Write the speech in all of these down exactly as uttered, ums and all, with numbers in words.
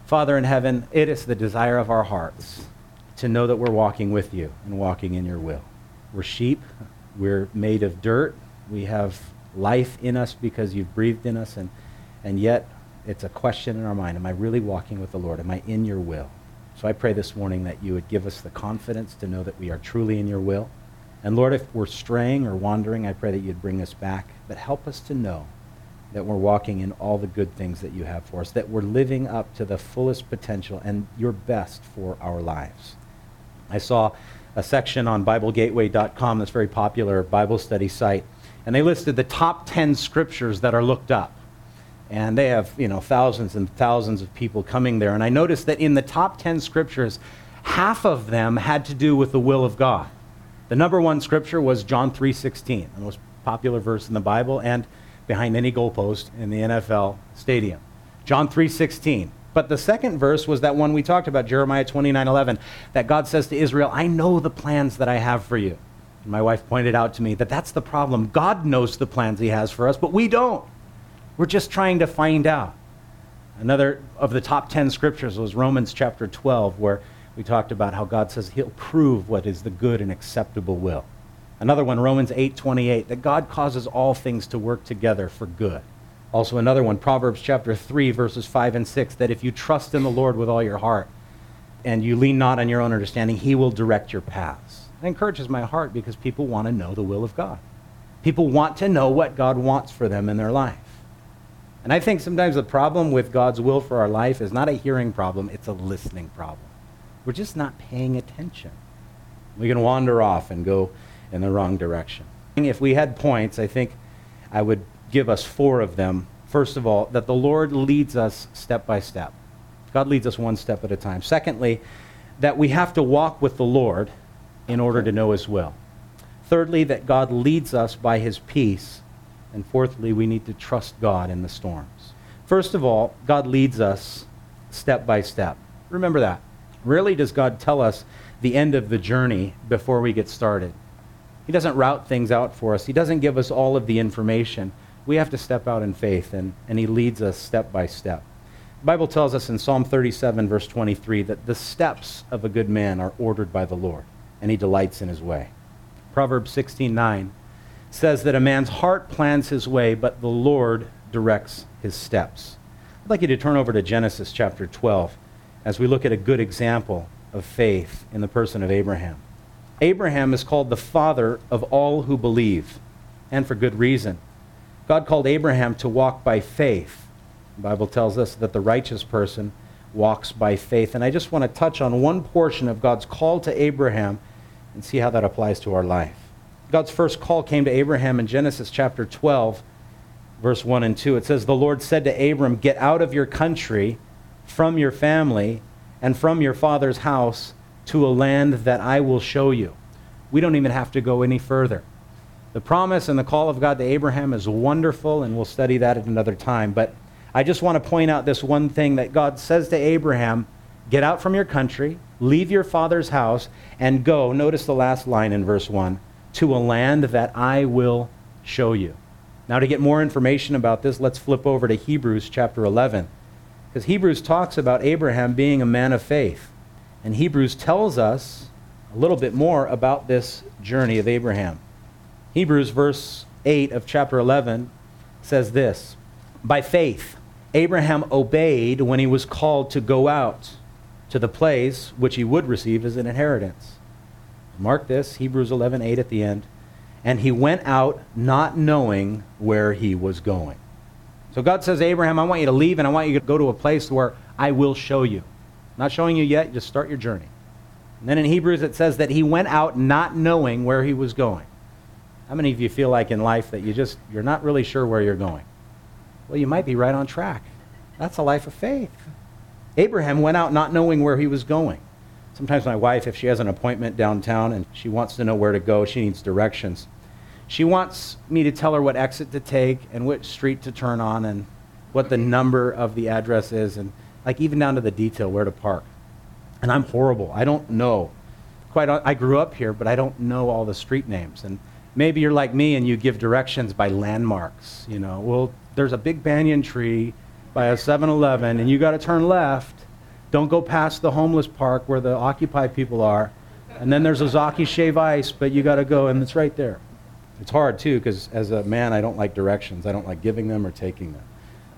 Father in heaven, it is the desire of our hearts to know that we're walking with you and walking in your will. We're sheep. We're made of dirt. We have life in us because you've breathed in us, and, and yet it's a question in our mind. Am I really walking with the Lord? Am I in your will? So I pray this morning that you would give us the confidence to know that we are truly in your will. And Lord, if we're straying or wandering, I pray that you'd bring us back. But help us to know that we're walking in all the good things that you have for us, that we're living up to the fullest potential and your best for our lives. I saw a section on Bible Gateway dot com, this very popular Bible study site, and they listed the top ten scriptures that are looked up. And they have, you know, thousands and thousands of people coming there. And I noticed that in the top ten scriptures, half of them had to do with the will of God. The number one scripture was John three sixteen, the most popular verse in the Bible and behind any goalpost in the N F L stadium. John three sixteen. But the second verse was that one we talked about, Jeremiah twenty-nine eleven, that God says to Israel, I know the plans that I have for you. And my wife pointed out to me that that's the problem. God knows the plans he has for us, but we don't. We're just trying to find out. Another of the top ten scriptures was Romans chapter twelve, where we talked about how God says he'll prove what is the good and acceptable will. Another one, Romans eight twenty-eight, that God causes all things to work together for good. Also another one, Proverbs chapter three, verses five and six, that if you trust in the Lord with all your heart and you lean not on your own understanding, he will direct your paths. That encourages my heart because people want to know the will of God. People want to know what God wants for them in their life. And I think sometimes the problem with God's will for our life is not a hearing problem, it's a listening problem. We're just not paying attention. We can wander off and go in the wrong direction. If we had points, I think I would give us four of them. First of all, that the Lord leads us step by step. God leads us one step at a time. Secondly, that we have to walk with the Lord in order to know his will. Thirdly, that God leads us by his peace. And fourthly, we need to trust God in the storms. First of all, God leads us step by step. Remember that. Rarely does God tell us the end of the journey before we get started. He doesn't route things out for us. He doesn't give us all of the information. We have to step out in faith, and, and he leads us step by step. The Bible tells us in Psalm thirty-seven, verse twenty-three, that the steps of a good man are ordered by the Lord, and he delights in his way. Proverbs sixteen nine says that a man's heart plans his way, but the Lord directs his steps. I'd like you to turn over to Genesis chapter twelve as we look at a good example of faith in the person of Abraham. Abraham is called the father of all who believe, and for good reason. God called Abraham to walk by faith. The Bible tells us that the righteous person walks by faith. And I just want to touch on one portion of God's call to Abraham and see how that applies to our life. God's first call came to Abraham in Genesis chapter twelve, verse one and two. It says, the Lord said to Abram, get out of your country, from your family, and from your father's house to a land that I will show you. We don't even have to go any further. The promise and the call of God to Abraham is wonderful, and we'll study that at another time. But I just want to point out this one thing that God says to Abraham, get out from your country, leave your father's house, and go, notice the last line in verse one, to a land that I will show you. Now, to get more information about this, let's flip over to Hebrews chapter eleven. Because Hebrews talks about Abraham being a man of faith. And Hebrews tells us a little bit more about this journey of Abraham. Hebrews verse eight of chapter eleven says this, by faith, Abraham obeyed when he was called to go out to the place which he would receive as an inheritance. Mark this, Hebrews eleven eight at the end. And he went out not knowing where he was going. So God says, Abraham, I want you to leave and I want you to go to a place where I will show you. Not showing you yet, just start your journey. And then in Hebrews it says that he went out not knowing where he was going. How many of you feel like in life that you just, you're not really sure where you're going? Well, you might be right on track. That's a life of faith. Abraham went out not knowing where he was going. Sometimes my wife, if she has an appointment downtown and she wants to know where to go, she needs directions. She wants me to tell her what exit to take and which street to turn on and what the number of the address is and like even down to the detail where to park. And I'm horrible. I don't know. Quite. I grew up here, but I don't know all the street names. And maybe you're like me and you give directions by landmarks. You know, well, there's a big banyan tree by a seven eleven and you got to turn left. Don't go past the homeless park where the Occupy people are. And then there's Ozaki Shave Ice, but you got to go, and it's right there. It's hard, too, because as a man, I don't like directions. I don't like giving them or taking them.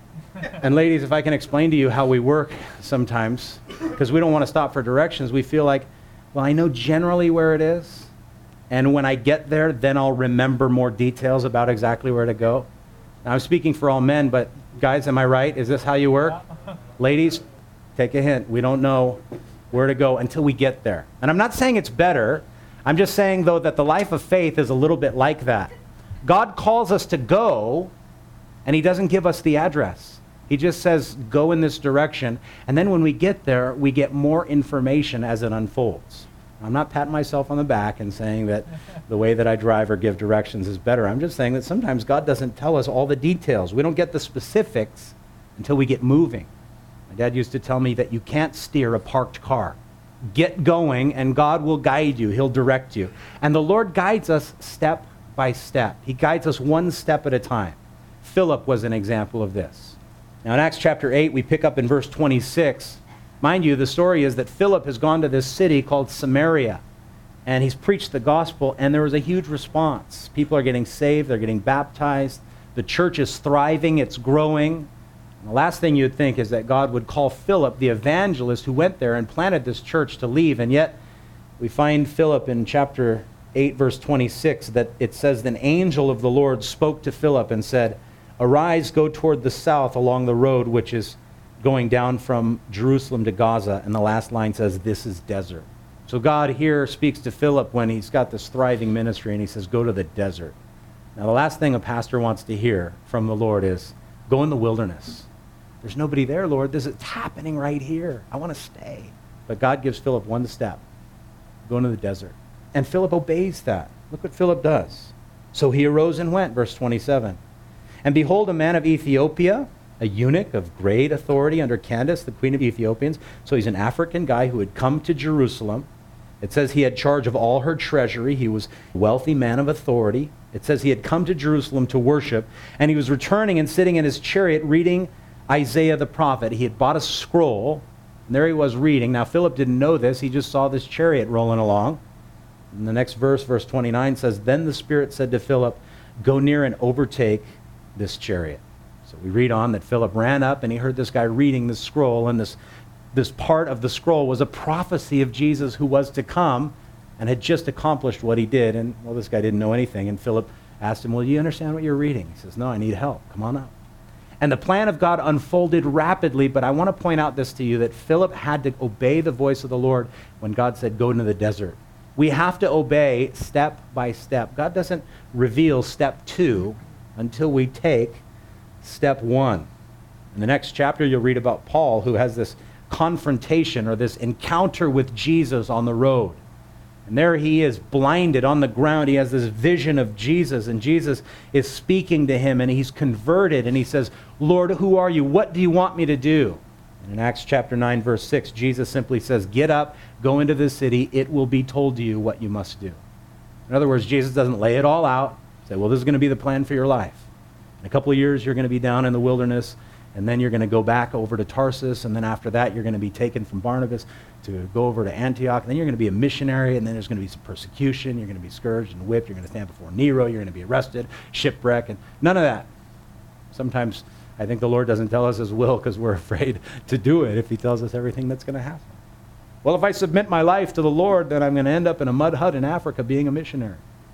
And ladies, if I can explain to you how we work sometimes, because we don't want to stop for directions, we feel like, well, I know generally where it is, and when I get there, then I'll remember more details about exactly where to go. Now, I'm speaking for all men, but guys, am I right? Is this how you work? Ladies, take a hint. We don't know where to go until we get there. And I'm not saying it's better. I'm just saying, though, that the life of faith is a little bit like that. God calls us to go, and he doesn't give us the address. He just says, go in this direction. And then when we get there, we get more information as it unfolds. I'm not patting myself on the back and saying that the way that I drive or give directions is better. I'm just saying that sometimes God doesn't tell us all the details. We don't get the specifics until we get moving. My dad used to tell me that you can't steer a parked car. Get going, and God will guide you. He'll direct you. And the Lord guides us step by step. He guides us one step at a time. Philip was an example of this. Now in Acts chapter eight, we pick up in verse twenty-six. Mind you, the story is that Philip has gone to this city called Samaria, and he's preached the gospel, and there was a huge response. People are getting saved. They're getting baptized. The church is thriving. It's growing. And the last thing you'd think is that God would call Philip, the evangelist who went there and planted this church, to leave. And yet we find Philip in chapter eight, verse twenty-six, that it says, "An angel of the Lord spoke to Philip and said, 'Arise, go toward the south along the road which is going down from Jerusalem to Gaza.'" And the last line says, "This is desert." So God here speaks to Philip when he's got this thriving ministry, and he says, go to the desert. Now the last thing a pastor wants to hear from the Lord is, go in the wilderness. There's nobody there, Lord. This is happening right here. I want to stay. But God gives Philip one step. Go into the desert. And Philip obeys that. Look what Philip does. So he arose and went, verse twenty-seven. "And behold, a man of Ethiopia, a eunuch of great authority under Candace, the queen of Ethiopians." So he's an African guy who had come to Jerusalem. It says he had charge of all her treasury. He was a wealthy man of authority. It says he had come to Jerusalem to worship, and he was returning and sitting in his chariot reading Isaiah the prophet. He had bought a scroll, and there he was reading. Now Philip didn't know this. He just saw this chariot rolling along. And the next verse, verse twenty-nine, says, "Then the Spirit said to Philip, go near and overtake this chariot." So we read on that Philip ran up and he heard this guy reading this scroll, and this, this part of the scroll was a prophecy of Jesus who was to come and had just accomplished what he did. And, well, this guy didn't know anything. And Philip asked him, well, do you understand what you're reading? He says, no, I need help. Come on up. And the plan of God unfolded rapidly, but I want to point out this to you, that Philip had to obey the voice of the Lord when God said, go into the desert. We have to obey step by step. God doesn't reveal step two until we take step one. In the next chapter, you'll read about Paul, who has this confrontation or this encounter with Jesus on the road. And there he is, blinded on the ground. He has this vision of Jesus, and Jesus is speaking to him, and he's converted, and he says, Lord, who are you? What do you want me to do? And in Acts chapter nine, verse six, Jesus simply says, get up, go into the city. It will be told to you what you must do. In other words, Jesus doesn't lay it all out, say, well, this is going to be the plan for your life. In a couple of years, you're going to be down in the wilderness, and then you're going to go back over to Tarsus, and then after that, you're going to be taken from Barnabas to go over to Antioch, and then you're going to be a missionary, and then there's going to be some persecution, you're going to be scourged and whipped, you're going to stand before Nero, you're going to be arrested, shipwreck, and none of that. Sometimes I think the Lord doesn't tell us his will because we're afraid to do it if he tells us everything that's going to happen. Well, if I submit my life to the Lord, then I'm going to end up in a mud hut in Africa being a missionary.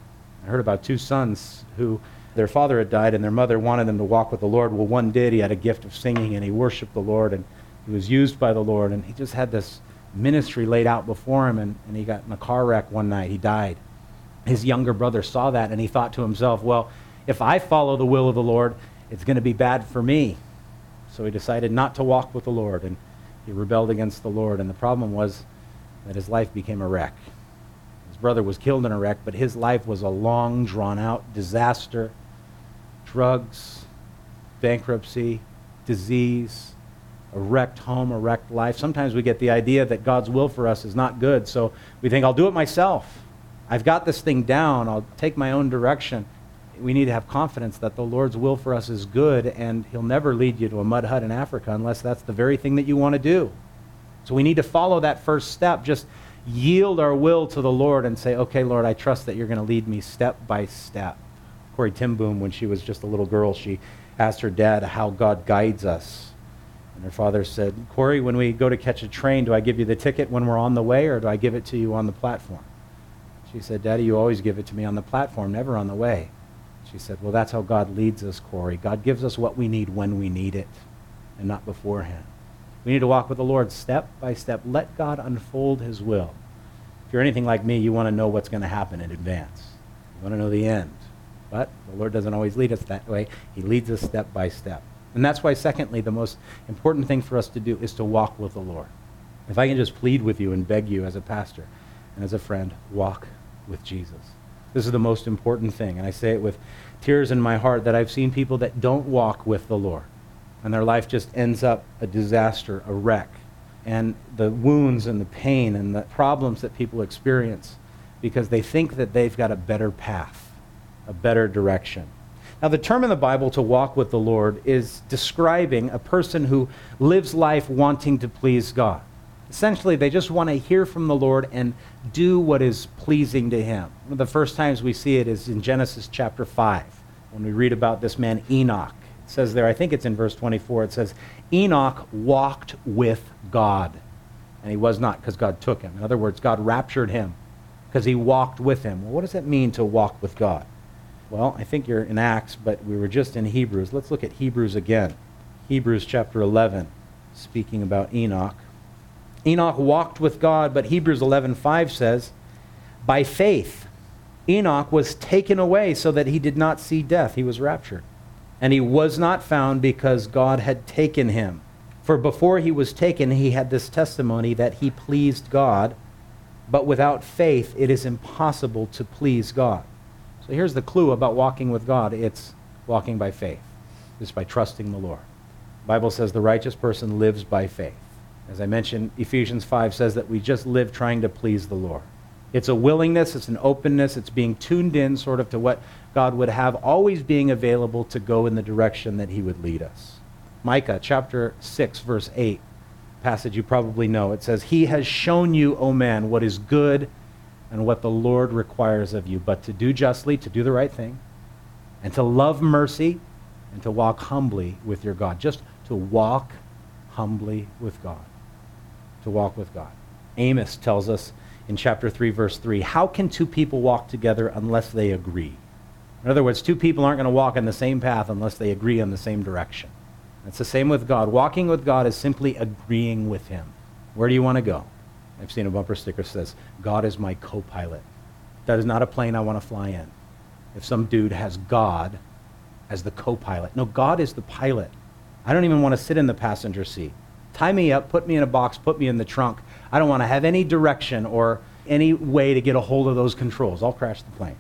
I heard about two sons who their father had died and their mother wanted them to walk with the Lord. Well, one did. He had a gift of singing and he worshiped the Lord and he was used by the Lord, and he just had this ministry laid out before him, and, and he got in a car wreck one night. He died. His younger brother saw that and he thought to himself, well, if I follow the will of the Lord, it's going to be bad for me. So he decided not to walk with the Lord, and he rebelled against the Lord, and the problem was that his life became a wreck. His brother was killed in a wreck, but his life was a long, drawn-out disaster. Drugs, bankruptcy, disease, a wrecked home, a wrecked life. Sometimes we get the idea that God's will for us is not good, so we think, I'll do it myself. I've got this thing down. I'll take my own direction. We need to have confidence that the Lord's will for us is good, and he'll never lead you to a mud hut in Africa unless that's the very thing that you want to do. So we need to follow that first step, just yield our will to the Lord and say, okay, Lord, I trust that you're going to lead me step by step. Corrie ten Boom, when she was just a little girl, she asked her dad how God guides us. And her father said, Corrie, when we go to catch a train, do I give you the ticket when we're on the way, or do I give it to you on the platform? She said, Daddy, you always give it to me on the platform, never on the way. She said, well, that's how God leads us, Corrie. God gives us what we need when we need it, and not beforehand. We need to walk with the Lord step by step. Let God unfold his will. If you're anything like me, you want to know what's going to happen in advance. You want to know the end. But the Lord doesn't always lead us that way. He leads us step by step. And that's why, secondly, the most important thing for us to do is to walk with the Lord. If I can just plead with you and beg you as a pastor and as a friend, walk with Jesus. This is the most important thing. And I say it with tears in my heart that I've seen people that don't walk with the Lord. And their life just ends up a disaster, a wreck. And the wounds and the pain and the problems that people experience because they think that they've got a better path, a better direction. Now, the term in the Bible to walk with the Lord is describing a person who lives life wanting to please God. Essentially, they just want to hear from the Lord and do what is pleasing to him. One of the first times we see it is in Genesis chapter five, when we read about this man Enoch. It says there, I think it's in verse twenty-four, it says, Enoch walked with God, and he was not because God took him. In other words, God raptured him because he walked with him. Well, what does that mean to walk with God? Well, I think you're in Acts, but we were just in Hebrews. Let's look at Hebrews again. Hebrews chapter eleven, speaking about Enoch. Enoch walked with God, but Hebrews eleven five says, by faith, Enoch was taken away so that he did not see death. He was raptured. And he was not found because God had taken him. For before he was taken, he had this testimony that he pleased God, but without faith, it is impossible to please God. So here's the clue about walking with God. It's walking by faith, just by trusting the Lord. The Bible says the righteous person lives by faith. As I mentioned, Ephesians five says that we just live trying to please the Lord. It's a willingness, it's an openness, it's being tuned in sort of to what God would have, always being available to go in the direction that he would lead us. Micah chapter six, verse eight, passage you probably know. It says, he has shown you, O man, what is good and what the Lord requires of you, but to do justly, to do the right thing, and to love mercy, and to walk humbly with your God. Just to walk humbly with God. To walk with God. Amos tells us in chapter three, verse three, how can two people walk together unless they agree? In other words, two people aren't going to walk in the same path unless they agree on the same direction. It's the same with God. Walking with God is simply agreeing with him. Where do you want to go? I've seen a bumper sticker that says, God is my co-pilot. That is not a plane I want to fly in. If some dude has God as the co-pilot. No, God is the pilot. I don't even want to sit in the passenger seat. Tie me up, put me in a box, put me in the trunk. I don't want to have any direction or any way to get a hold of those controls. I'll crash the plane.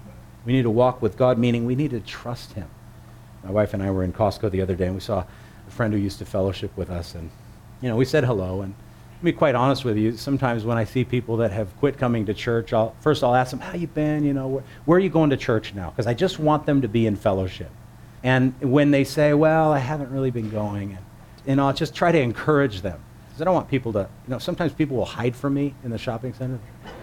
We need to walk with God, meaning we need to trust him. My wife and I were in Costco the other day, and we saw a friend who used to fellowship with us, and you know, we said hello. And to be quite honest with you, sometimes when I see people that have quit coming to church, I'll, first I'll ask them, how you been? You know, where, where are you going to church now? Because I just want them to be in fellowship. And when they say, well, I haven't really been going, and, and I'll just try to encourage them. Because I don't want people to, you know, sometimes people will hide from me in the shopping center.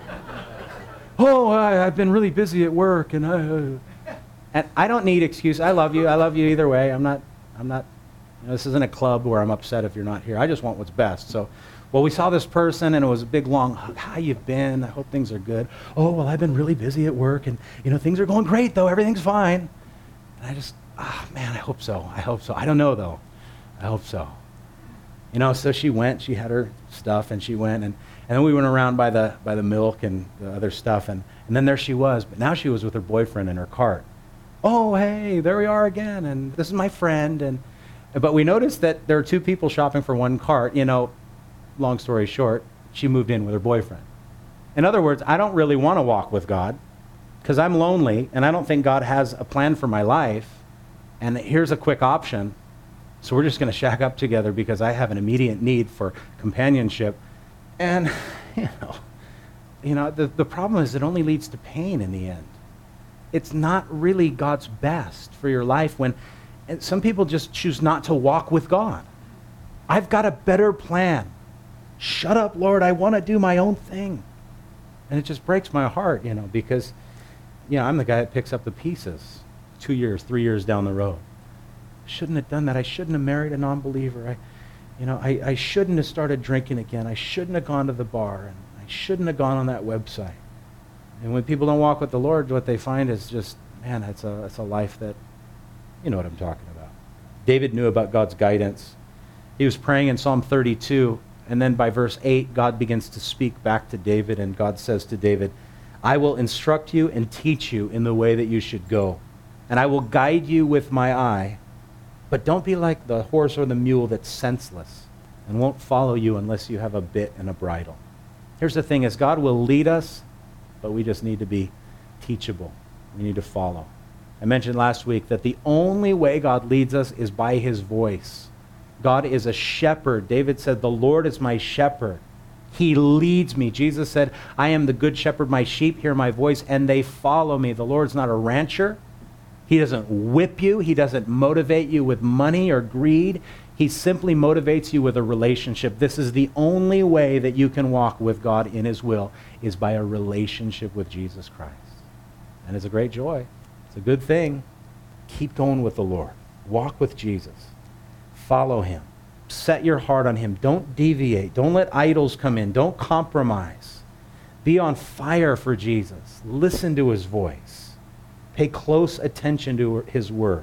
oh, I, I've been really busy at work, and I, uh, and I don't need excuse. I love you. I love you either way. I'm not, I'm not, you know, this isn't a club where I'm upset if you're not here. I just want what's best. So, well, we saw this person, and it was a big, long hug. How you been? I hope things are good. Oh, well, I've been really busy at work, and, you know, things are going great, though. Everything's fine. And I just, ah, oh, man, I hope so. I hope so. I don't know, though. I hope so. You know, so she went. She had her stuff, and she went, and, and then we went around by the by the milk and the other stuff, and, and then there she was. But now she was with her boyfriend in her cart. Oh, hey, there we are again, and this is my friend. And but we noticed that there are two people shopping for one cart. You know, long story short, she moved in with her boyfriend. In other words, I don't really want to walk with God because I'm lonely, and I don't think God has a plan for my life. And here's a quick option. So we're just going to shack up together because I have an immediate need for companionship. And, you know, you know the, the problem is it only leads to pain in the end. It's not really God's best for your life when some people just choose not to walk with God. I've got a better plan. Shut up, Lord, I want to do my own thing. And it just breaks my heart, you know, because, you know, I'm the guy that picks up the pieces two years, three years down the road. I shouldn't have done that. I shouldn't have married a non-believer. I, you know, I, I shouldn't have started drinking again. I shouldn't have gone to the bar. And I shouldn't have gone on that website. And when people don't walk with the Lord, what they find is just, man, that's a, that's a life that, you know what I'm talking about. David knew about God's guidance. He was praying in Psalm thirty-two, and then by verse eight, God begins to speak back to David, and God says to David, I will instruct you and teach you in the way that you should go, and I will guide you with my eye, but don't be like the horse or the mule that's senseless and won't follow you unless you have a bit and a bridle. Here's the thing is God will lead us, but we just need to be teachable. We need to follow. I mentioned last week that the only way God leads us is by his voice. God is a shepherd. David said, the Lord is my shepherd. He leads me. Jesus said, I am the good shepherd. My sheep hear my voice and they follow me. The Lord's not a rancher. He doesn't whip you. He doesn't motivate you with money or greed. He simply motivates you with a relationship. This is the only way that you can walk with God in his will, is by a relationship with Jesus Christ. And it's a great joy. It's a good thing. Keep going with the Lord. Walk with Jesus. Follow him. Set your heart on him. Don't deviate. Don't let idols come in. Don't compromise. Be on fire for Jesus. Listen to his voice. Pay close attention to his word.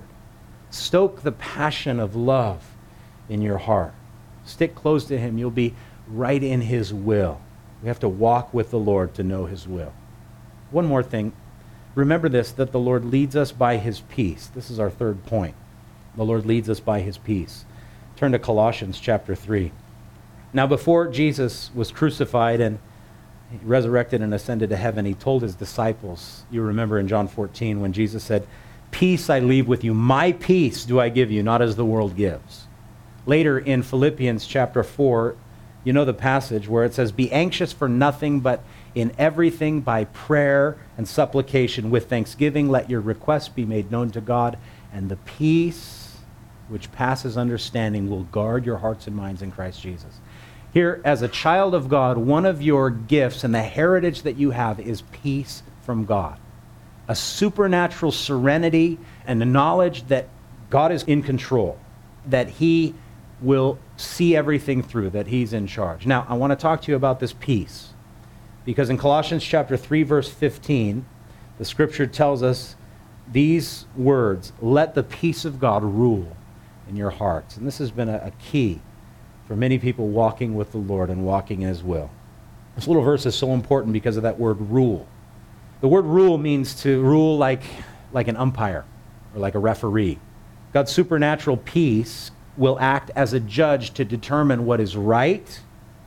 Stoke the passion of love in your heart. Stick close to him. You'll be right in his will. We have to walk with the Lord to know his will. One more thing. Remember this, that the Lord leads us by his peace. This is our third point. The Lord leads us by his peace. Turn to Colossians chapter three. Now, before Jesus was crucified and resurrected and ascended to heaven, he told his disciples, you remember in John fourteen when Jesus said, peace I leave with you, my peace do I give you, not as the world gives. Later in Philippians chapter four, you know the passage where it says, be anxious for nothing, but in everything by prayer and supplication with thanksgiving, let your requests be made known to God, and the peace which passes understanding will guard your hearts and minds in Christ Jesus. Here, as a child of God, one of your gifts and the heritage that you have is peace from God. A supernatural serenity and the knowledge that God is in control, that he will see everything through, that he's in charge. Now, I want to talk to you about this peace, because in Colossians chapter three, verse fifteen, the scripture tells us these words, let the peace of God rule in your hearts. And this has been a, a key for many people walking with the Lord and walking in his will. This little verse is so important because of that word rule. The word rule means to rule like, like an umpire or like a referee. God's supernatural peace will act as a judge to determine what is right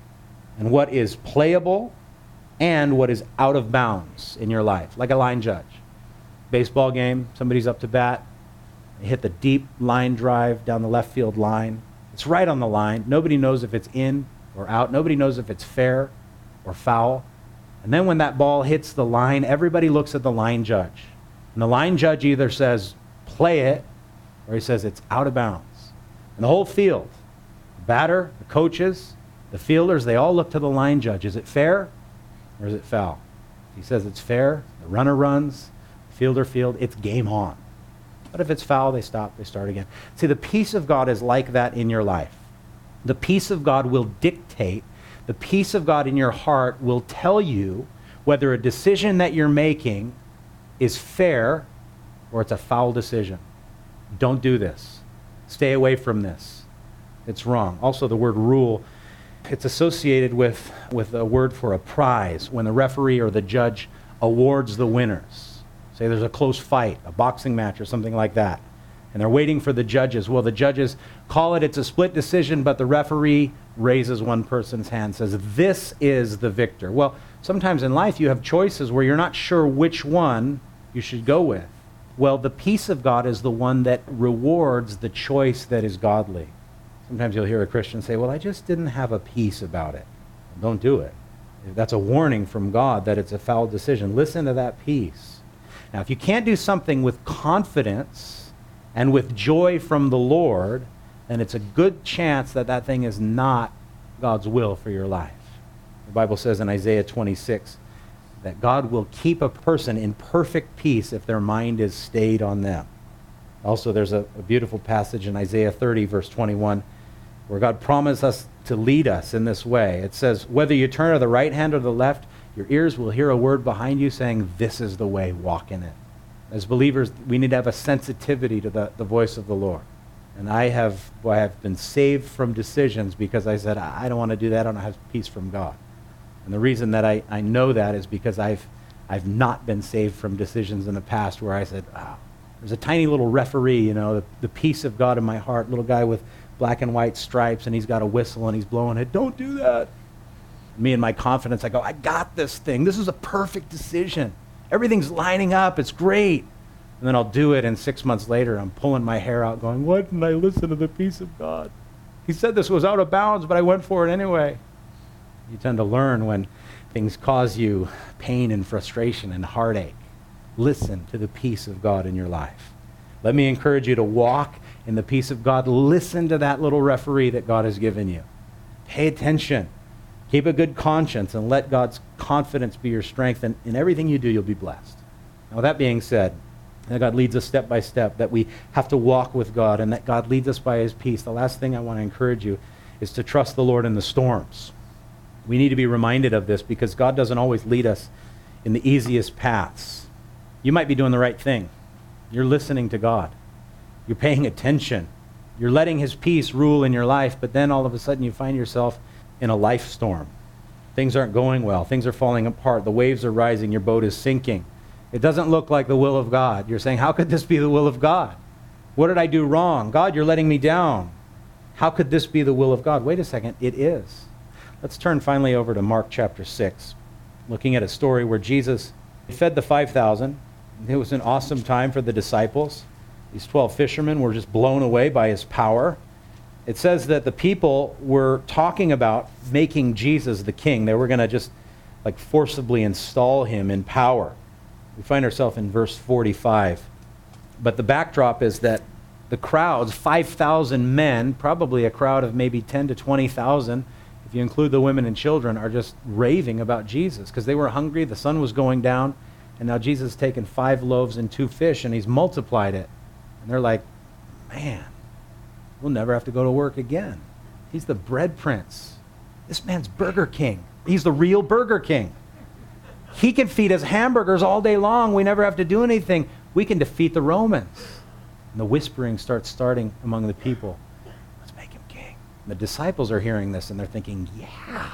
and what is playable and what is out of bounds in your life, like a line judge. Baseball game, somebody's up to bat, they hit the deep line drive down the left field line. It's right on the line. Nobody knows if it's in or out. Nobody knows if it's fair or foul. And then when that ball hits the line, everybody looks at the line judge. And the line judge either says, play it, or he says it's out of bounds. And the whole field, the batter, the coaches, the fielders, they all look to the line judge. Is it fair or is it foul? If he says it's fair, the runner runs, the fielder field, it's game on. But if it's foul, they stop, they start again. See, the peace of God is like that in your life. The peace of God will dictate, the peace of God in your heart will tell you whether a decision that you're making is fair or it's a foul decision. Don't do this. Stay away from this. It's wrong. Also, the word rule, it's associated with, with a word for a prize when the referee or the judge awards the winners. Say there's a close fight, a boxing match or something like that, and they're waiting for the judges. Well, the judges call it, it's a split decision, but the referee raises one person's hand, says, this is the victor. Well, sometimes in life you have choices where you're not sure which one you should go with. Well, the peace of God is the one that rewards the choice that is godly. Sometimes you'll hear a Christian say, well, I just didn't have a peace about it. Well, don't do it. That's a warning from God that it's a foul decision. Listen to that peace. Now, if you can't do something with confidence and with joy from the Lord, then it's a good chance that that thing is not God's will for your life. The Bible says in Isaiah twenty-six that God will keep a person in perfect peace if their mind is stayed on them. Also, there's a, a beautiful passage in Isaiah thirty, verse twenty-one, where God promised us to lead us in this way. It says, whether you turn to the right hand or the left, your ears will hear a word behind you saying, this is the way, walk in it. As believers, we need to have a sensitivity to the, the voice of the Lord. And I have, well, I have been saved from decisions because I said, I don't want to do that. I don't have peace from God. And the reason that I, I know that is because I've, I've not been saved from decisions in the past where I said, oh, there's a tiny little referee, you know, the, the peace of God in my heart, little guy with black and white stripes, and he's got a whistle and he's blowing it. Don't do that. Me and my confidence, I go, I got this thing. This is a perfect decision. Everything's lining up. It's great. And then I'll do it, and six months later, I'm pulling my hair out going, why didn't I listen to the peace of God? He said this was out of bounds, but I went for it anyway. You tend to learn when things cause you pain and frustration and heartache. Listen to the peace of God in your life. Let me encourage you to walk in the peace of God. Listen to that little referee that God has given you. Pay attention. Keep a good conscience and let God's confidence be your strength. And in everything you do, you'll be blessed. Now, with that being said, that God leads us step by step, that we have to walk with God, and that God leads us by his peace. The last thing I want to encourage you is to trust the Lord in the storms. We need to be reminded of this because God doesn't always lead us in the easiest paths. You might be doing the right thing. You're listening to God. You're paying attention. You're letting his peace rule in your life, but then all of a sudden you find yourself in a life storm. Things aren't going well. Things are falling apart. The waves are rising. Your boat is sinking. It doesn't look like the will of God. You're saying, how could this be the will of God? What did I do wrong? God, you're letting me down. How could this be the will of God? Wait a second. It is. Let's turn finally over to Mark chapter six, looking at a story where Jesus fed the five thousand. It was an awesome time for the disciples. These twelve fishermen were just blown away by his power. It says that the people were talking about making Jesus the king. They were going to just like forcibly install him in power. We find ourselves in verse forty-five. But the backdrop is that the crowds, five thousand men, probably a crowd of maybe ten to twenty thousand, if you include the women and children, are just raving about Jesus because they were hungry, the sun was going down, and now Jesus has taken five loaves and two fish and he's multiplied it. And they're like, man, we'll never have to go to work again. He's the bread prince. This man's Burger King. He's the real Burger King. He can feed us hamburgers all day long. We never have to do anything. We can defeat the Romans. And the whispering starts starting among the people. Let's make him king. And the disciples are hearing this and they're thinking, yeah,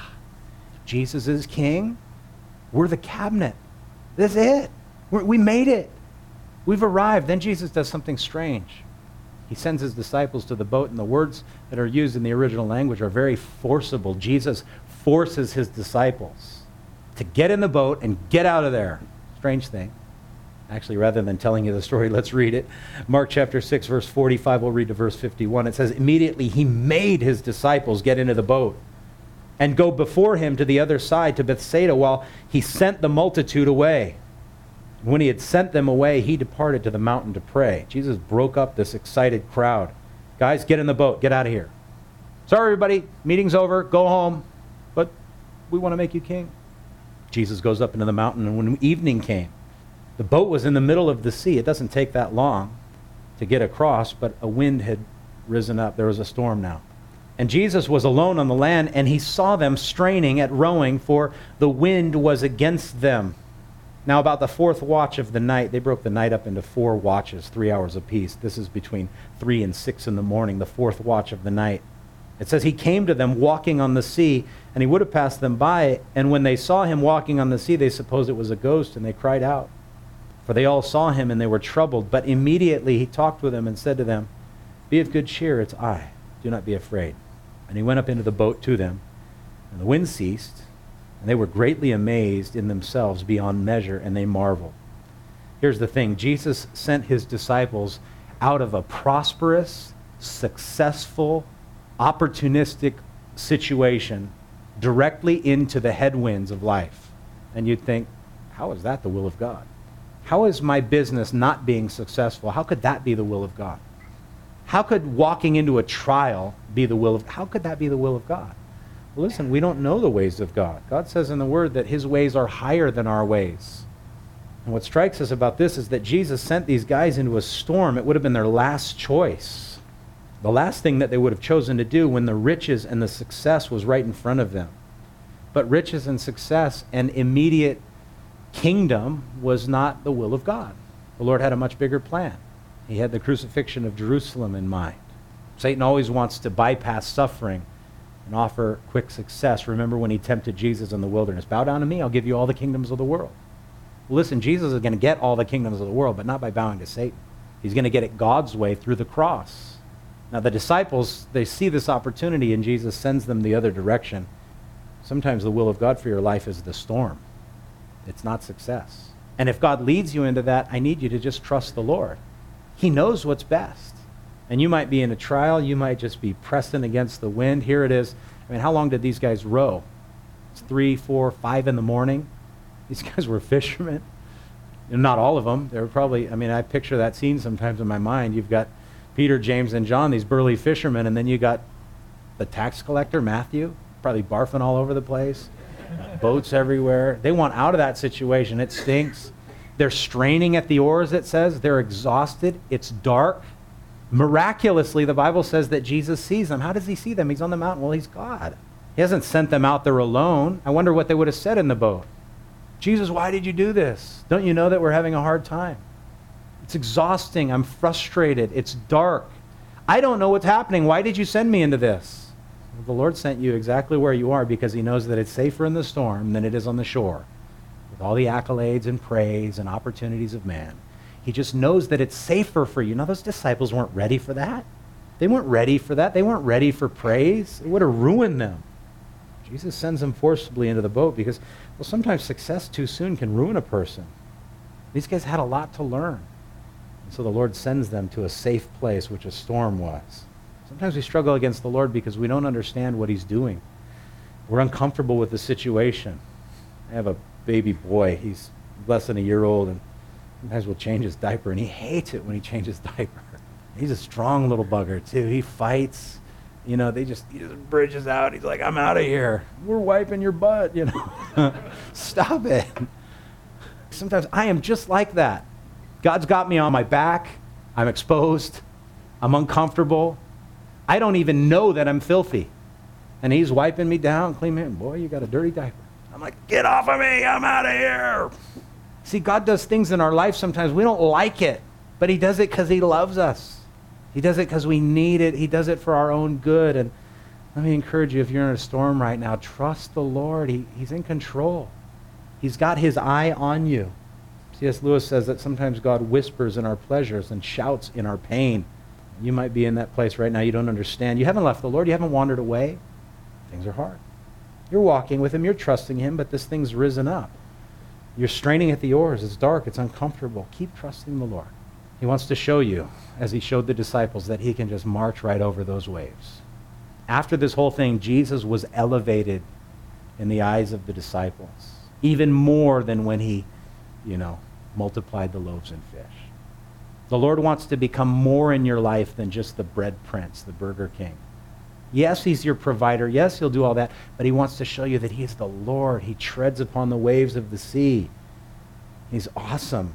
Jesus is king. We're the cabinet. That's it. We're, we made it. We've arrived. Then Jesus does something strange. He sends his disciples to the boat, and the words that are used in the original language are very forcible. Jesus forces his disciples to get in the boat and get out of there. Strange thing. Actually, rather than telling you the story, let's read it. Mark chapter six, verse forty-five, we'll read to verse fifty-one. It says, immediately he made his disciples get into the boat and go before him to the other side, to Bethsaida, while he sent the multitude away. When he had sent them away, he departed to the mountain to pray. Jesus broke up this excited crowd. Guys, get in the boat. Get out of here. Sorry, everybody. Meeting's over. Go home. But we want to make you king. Jesus goes up into the mountain, and when evening came, the boat was in the middle of the sea. It doesn't take that long to get across, but a wind had risen up. There was a storm now. And Jesus was alone on the land, and he saw them straining at rowing, for the wind was against them. Now, about the fourth watch of the night, they broke the night up into four watches, three hours apiece. This is between three and six in the morning, the fourth watch of the night. It says he came to them walking on the sea, and he would have passed them by. And when they saw him walking on the sea, they supposed it was a ghost, and they cried out. For they all saw him, and they were troubled. But immediately he talked with them and said to them, be of good cheer, it's I. Do not be afraid. And he went up into the boat to them, and the wind ceased. And they were greatly amazed in themselves beyond measure, and they marveled. Here's the thing. Jesus sent his disciples out of a prosperous, successful, opportunistic situation directly into the headwinds of life. And you'd think, how is that the will of God? How is my business not being successful? How could that be the will of God? How could walking into a trial be the will of, how could that be the will of God? Well, listen, we don't know the ways of God. God says in the Word that his ways are higher than our ways. And what strikes us about this is that Jesus sent these guys into a storm. It would have been their last choice. The last thing that they would have chosen to do when the riches and the success was right in front of them. But riches and success and immediate kingdom was not the will of God. The Lord had a much bigger plan. He had the crucifixion of Jerusalem in mind. Satan always wants to bypass suffering and offer quick success. Remember when he tempted Jesus in the wilderness, bow down to me, I'll give you all the kingdoms of the world. Well, listen, Jesus is going to get all the kingdoms of the world, but not by bowing to Satan. He's going to get it God's way through the cross. Now the disciples, they see this opportunity and Jesus sends them the other direction. Sometimes the will of God for your life is the storm. It's not success. And if God leads you into that, I need you to just trust the Lord. He knows what's best. And you might be in a trial. You might just be pressing against the wind. Here it is. I mean, how long did these guys row? It's three, four, five in the morning. These guys were fishermen. And not all of them. They were probably, I mean, I picture that scene sometimes in my mind. You've got Peter, James, and John, these burly fishermen, and then you got the tax collector, Matthew, probably barfing all over the place. Boats everywhere. They want out of that situation. It stinks. They're straining at the oars, it says. They're exhausted. It's dark. Miraculously, the Bible says that Jesus sees them. How does he see them? He's on the mountain. Well, he's God. He hasn't sent them out there alone. I wonder what they would have said in the boat. Jesus, why did you do this? Don't you know that we're having a hard time? It's exhausting. I'm frustrated. It's dark. I don't know what's happening. Why did you send me into this? Well, the Lord sent you exactly where you are because he knows that it's safer in the storm than it is on the shore. With all the accolades and praise and opportunities of man. He just knows that it's safer for you. Now, those disciples weren't ready for that. They weren't ready for that. They weren't ready for praise. It would have ruined them. Jesus sends them forcibly into the boat because, well, sometimes success too soon can ruin a person. These guys had a lot to learn. And so the Lord sends them to a safe place, which a storm was. Sometimes we struggle against the Lord because we don't understand what he's doing. We're uncomfortable with the situation. I have a baby boy. He's less than a year old, and sometimes we'll change his diaper, and he hates it when he changes diaper. He's a strong little bugger, too. He fights. You know, they just, he just bridges out. He's like, I'm out of here. We're wiping your butt, you know. Stop it. Sometimes I am just like that. God's got me on my back. I'm exposed. I'm uncomfortable. I don't even know that I'm filthy. And he's wiping me down, cleaning me. Boy, you got a dirty diaper. I'm like, get off of me. I'm out of here. See, God does things in our life sometimes. We don't like it, but he does it because he loves us. He does it because we need it. He does it for our own good. And let me encourage you, if you're in a storm right now, trust the Lord. He, he's in control. He's got his eye on you. C S Lewis says that sometimes God whispers in our pleasures and shouts in our pain. You might be in that place right now. You don't understand. You haven't left the Lord. You haven't wandered away. Things are hard. You're walking with him. You're trusting him, but this thing's risen up. You're straining at the oars. It's dark. It's uncomfortable. Keep trusting the Lord. He wants to show you, as he showed the disciples, that he can just march right over those waves. After this whole thing, Jesus was elevated in the eyes of the disciples, even more than when he, you know, multiplied the loaves and fish. The Lord wants to become more in your life than just the bread prince, the Burger King. Yes, he's your provider. Yes, he'll do all that, but he wants to show you that he is the Lord. He treads upon the waves of the sea. He's awesome.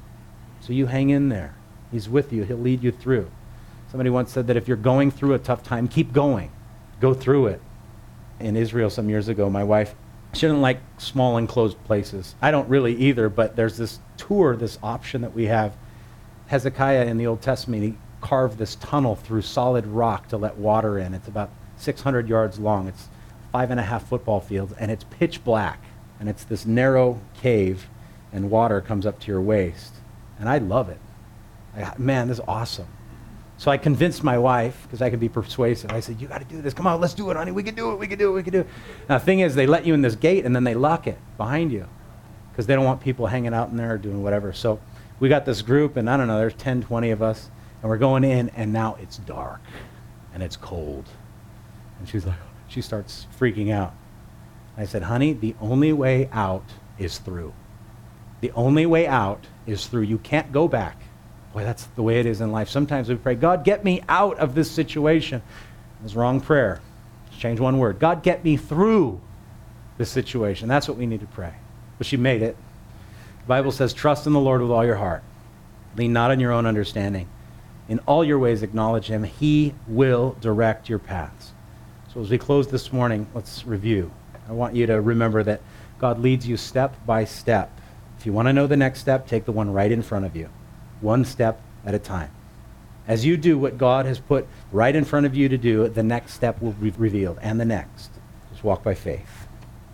So you hang in there. He's with you. He'll lead you through. Somebody once said that if you're going through a tough time, keep going. Go through it. In Israel some years ago, my wife, she didn't like small enclosed places. I don't really either, but there's this tour, this option that we have. Hezekiah in the Old Testament, he carved this tunnel through solid rock to let water in. It's about six hundred yards long. It's five and a half football fields, and it's pitch black. And it's this narrow cave, and water comes up to your waist. And I love it. I, man, this is awesome. So I convinced my wife, because I could be persuasive. I said, you got to do this. Come on, let's do it, honey. We can do it. We can do it. We can do it. Now, the thing is, they let you in this gate, and then they lock it behind you because they don't want people hanging out in there doing whatever. So we got this group, and I don't know, there's ten, twenty of us, and we're going in, and now it's dark, and it's cold. And she's like, she starts freaking out. I said, honey, the only way out is through. The only way out is through. You can't go back. Boy, that's the way it is in life. Sometimes we pray, God, get me out of this situation. It was wrong prayer. change one word. God, get me through this situation. That's what we need to pray. But she made it. The Bible says, trust in the Lord with all your heart. Lean not on your own understanding. In all your ways acknowledge him. He will direct your paths. So as we close this morning, let's review. I want you to remember that God leads you step by step. If you want to know the next step, take the one right in front of you. One step at a time. As you do what God has put right in front of you to do, the next step will be revealed, and the next. Just walk by faith.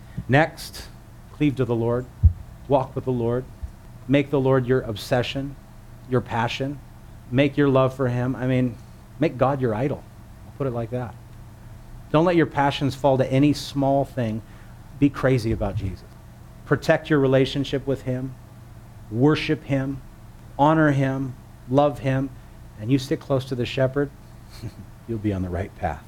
Next, cleave to the Lord. Walk with the Lord. Make the Lord your obsession, your passion. Make your love for him. I mean, make God your idol. I'll put it like that. Don't let your passions fall to any small thing. Be crazy about Jesus. Protect your relationship with him. Worship him. Honor him. Love him. And you stick close to the shepherd, you'll be on the right path.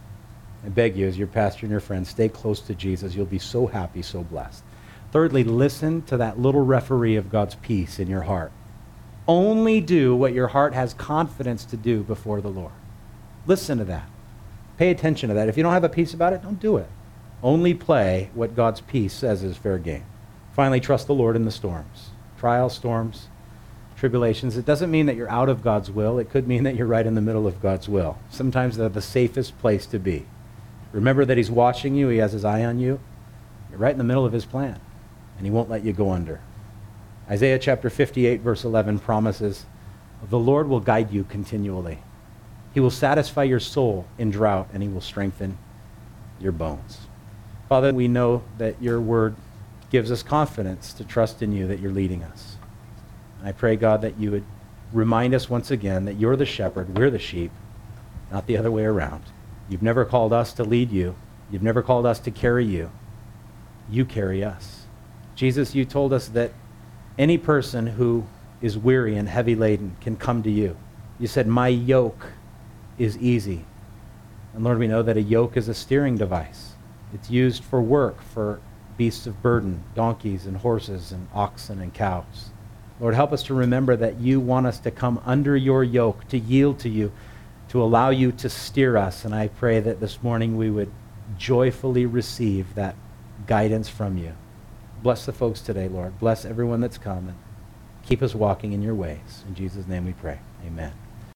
I beg you, as your pastor and your friend, stay close to Jesus. You'll be so happy, so blessed. Thirdly, listen to that little referee of God's peace in your heart. Only do what your heart has confidence to do before the Lord. Listen to that. Pay attention to that. If you don't have a peace about it, don't do it. Only play what God's peace says is fair game. Finally, trust the Lord in the storms. Trials, storms, tribulations. It doesn't mean that you're out of God's will. It could mean that you're right in the middle of God's will. Sometimes they're the safest place to be. Remember that he's watching you. He has his eye on you. You're right in the middle of his plan, and he won't let you go under. Isaiah chapter fifty-eight, verse eleven promises, the Lord will guide you continually. He will satisfy your soul in drought, and he will strengthen your bones. Father, we know that your word gives us confidence to trust in you, that you're leading us. I pray, God, that you would remind us once again that you're the shepherd, we're the sheep, not the other way around. You've never called us to lead you. You've never called us to carry you. You carry us. Jesus, you told us that any person who is weary and heavy laden can come to you. You said, my yoke is easy. And Lord, we know that a yoke is a steering device. It's used for work, for beasts of burden, donkeys and horses and oxen and cows. Lord, help us to remember that you want us to come under your yoke, to yield to you, to allow you to steer us. And I pray that this morning we would joyfully receive that guidance from you. Bless the folks today, Lord. Bless everyone that's come, and keep us walking in your ways. In Jesus' name we pray. Amen.